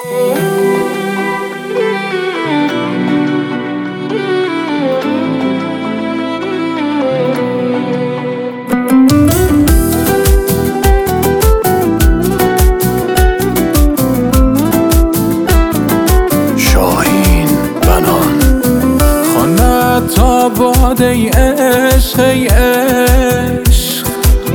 تا باد ای عشق ای عشق،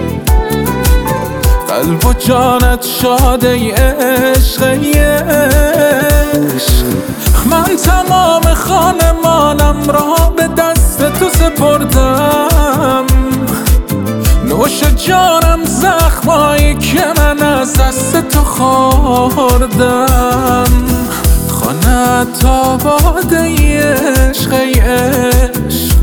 قلب و جانت شاد ای عشق ای عشق. من تمام خانمانم را به دست تو سپردم، نوش جانم زخمایی که من از دست تو خوردم. خانه تا باد ای عشق ای عشق،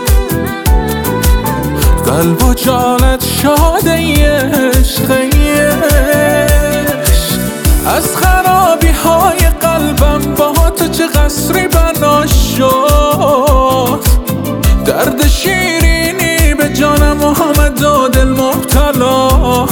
قلب و جانت شاد ای عشق ای عشق. از خرابی های قلبم با تو چه قصری بنا شد، درد شیرینی به جانم آمد و دل مبتلا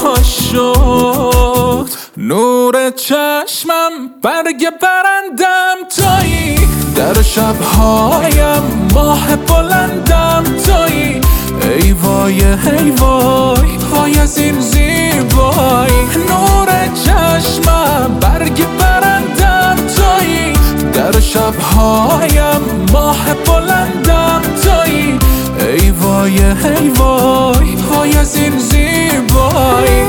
شد. نور چشمم برگ برندم تویی، در شبهایم ماه بلندم تویی. ای وای ای وای وای از این زیبایی، نور چشمم برگ برندم تویی، در شبهایم ماه بلندم تویی. ای وای ای وای وای از این زیبایی.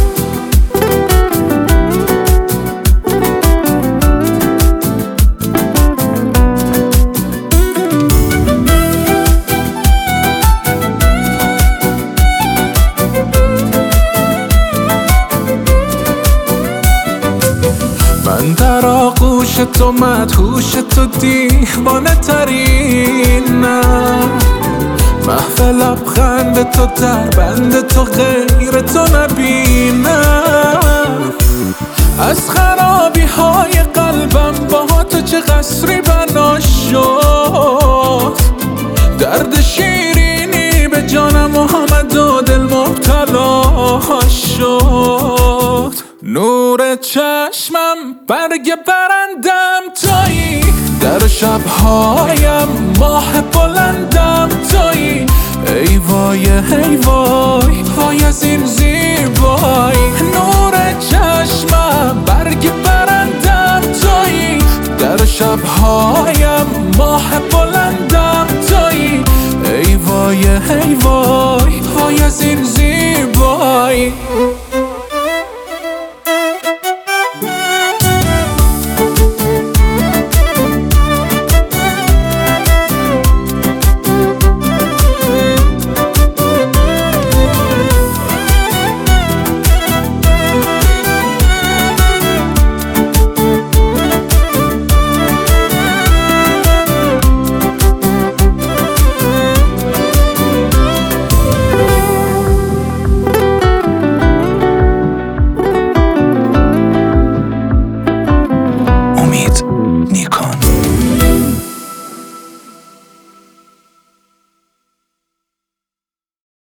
من در آغوش تو مدهوش تو دیوانه ترینم، محو لبخند تو در بند تو غیر تو نبینم. از خرابی های قلبم با تو چه قصری بنا شد، درد شیرینی به جانم آمد و دل مبتلا شد. نور چشمم برگ برندم تویی، در شبهایم ماه بلندم تویی. ای وای ای وای وای از این زیبایی، نور چشمم برگ برندم تویی، در شبهایم ماه بلندم تویی. ای وای ای وای وای از این زیبایی.